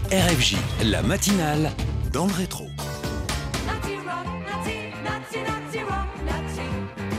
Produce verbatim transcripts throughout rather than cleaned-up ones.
R F J, la matinale, dans le rétro. Naughty rock, naughty, naughty, naughty rock, naughty.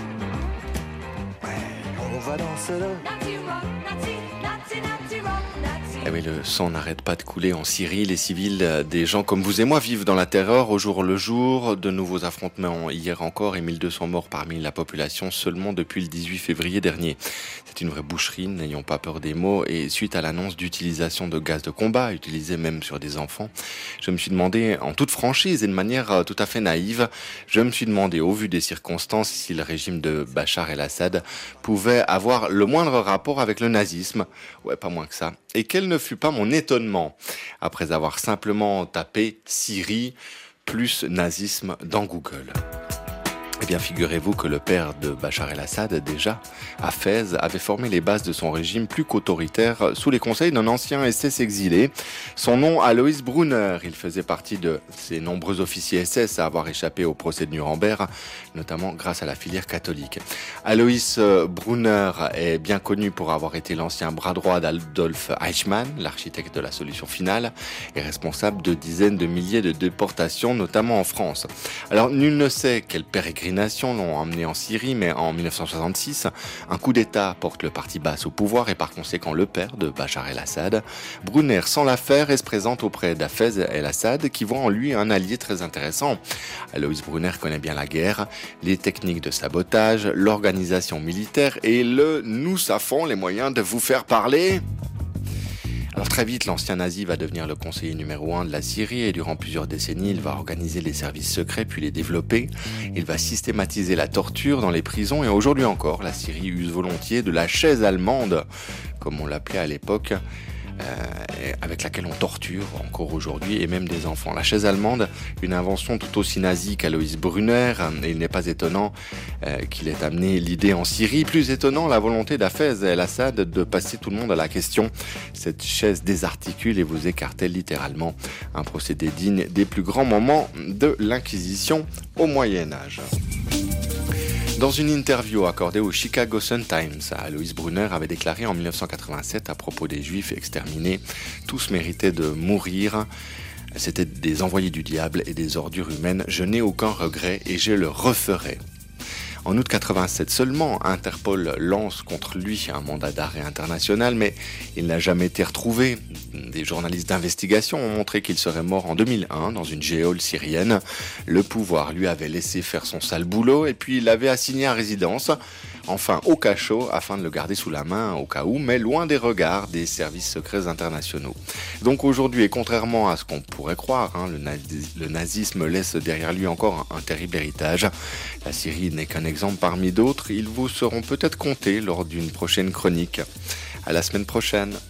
Ouais, on va danser là. Naughty rock, naughty, naughty, naughty rock, naughty. Eh oui, le sang n'arrête pas de couler en Syrie. Les civils, des gens comme vous et moi, vivent dans la terreur au jour le jour. De nouveaux affrontements hier encore et mille deux cents morts parmi la population seulement depuis le dix-huit février dernier. C'est une vraie boucherie, n'ayons pas peur des mots. Et suite à l'annonce d'utilisation de gaz de combat, utilisé même sur des enfants, je me suis demandé, en toute franchise et de manière tout à fait naïve, je me suis demandé, au vu des circonstances, si le régime de Bachar el-Assad pouvait avoir le moindre rapport avec le nazisme. Ouais, pas moins que ça. Et quel ne fut pas mon étonnement, après avoir simplement tapé Syrie plus nazisme dans Google. Eh bien, figurez-vous que le père de Bachar el-Assad, déjà, à Fès, avait formé les bases de son régime plus qu'autoritaire sous les conseils d'un ancien S S exilé. Son nom, Alois Brunner. Il faisait partie de ces nombreux officiers S S à avoir échappé au procès de Nuremberg, notamment grâce à la filière catholique. Alois Brunner est bien connu pour avoir été l'ancien bras droit d'Adolf Eichmann, l'architecte de la solution finale, et responsable de dizaines de milliers de déportations, notamment en France. Alors, nul ne sait quel pérégrination l'ont emmené en Syrie, mais en dix-neuf cent soixante-six, un coup d'État porte le parti Baas au pouvoir et par conséquent le père de Bachar el-Assad. Brunner sent l'affaire et se présente auprès d'Hafez el-Assad qui voit en lui un allié très intéressant. Alois Brunner connaît bien la guerre, les techniques de sabotage, l'organisation militaire et le « nous savons les moyens de vous faire parler ». Alors très vite, l'ancien nazi va devenir le conseiller numéro un de la Syrie et durant plusieurs décennies, il va organiser les services secrets puis les développer. Il va systématiser la torture dans les prisons et aujourd'hui encore, la Syrie use volontiers de la chaise allemande, comme on l'appelait à l'époque, euh, avec laquelle on torture encore aujourd'hui et même des enfants. La chaise allemande, une invention tout aussi nazie qu'Alois Brunner, et il n'est pas étonnant euh, qu'il ait amené l'idée en Syrie. Plus étonnant, la volonté d'Hafez el-Assad de passer tout le monde à la question. Cette chaise désarticule et vous écartez littéralement, un procédé digne des plus grands moments de l'Inquisition au Moyen-Âge. Dans une interview accordée au Chicago Sun-Times, Alois Brunner avait déclaré en dix-neuf cent quatre-vingt-sept à propos des Juifs exterminés, tous méritaient de mourir. C'étaient des envoyés du diable et des ordures humaines. Je n'ai aucun regret et je le referai. En août quatre-vingt-sept seulement, Interpol lance contre lui un mandat d'arrêt international, mais il n'a jamais été retrouvé. Des journalistes d'investigation ont montré qu'il serait mort en deux mille un dans une geôle syrienne. Le pouvoir lui avait laissé faire son sale boulot et puis il l'avait assigné à résidence, enfin au cachot, afin de le garder sous la main au cas où, mais loin des regards des services secrets internationaux. Donc aujourd'hui, et contrairement à ce qu'on pourrait croire, hein, le, nazi- le nazisme laisse derrière lui encore un, un terrible héritage. La Syrie n'est qu'un exemple parmi d'autres, ils vous seront peut-être comptés lors d'une prochaine chronique. À la semaine prochaine.